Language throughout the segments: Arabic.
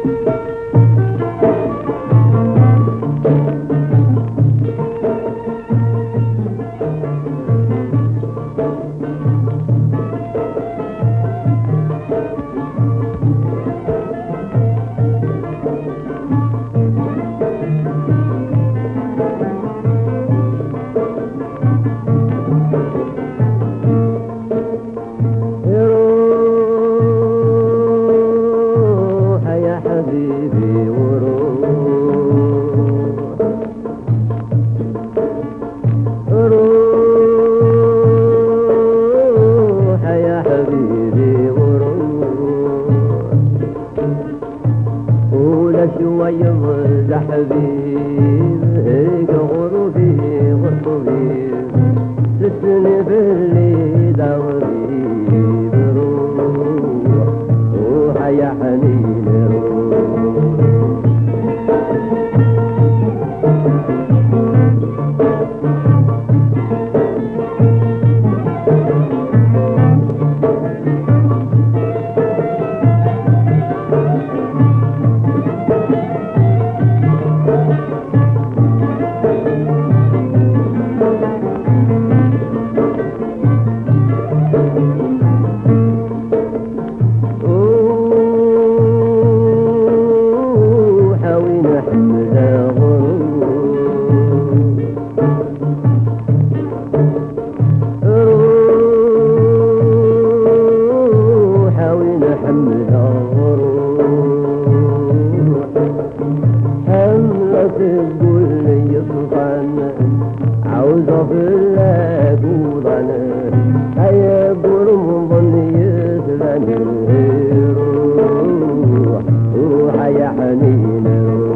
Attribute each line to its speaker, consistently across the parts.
Speaker 1: شوي ضل حبيب هيك غروبي غروبي تسني باللي دوري بروح روح يا حنين روح عاوزة في الله قوضنا هيا قرم ظني يسلم روح روح يا حنين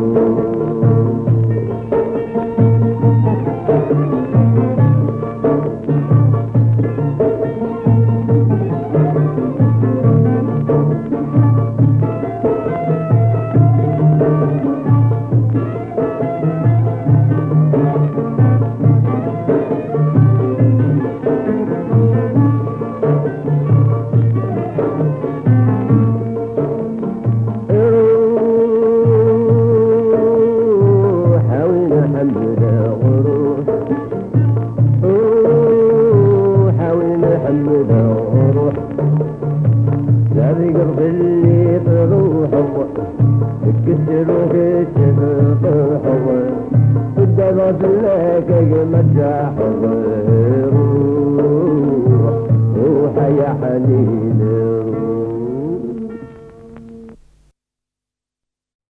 Speaker 1: قرب اللي بروحه تكسر وكتب طرحه الدرس لك مرجع روح روح يا حنين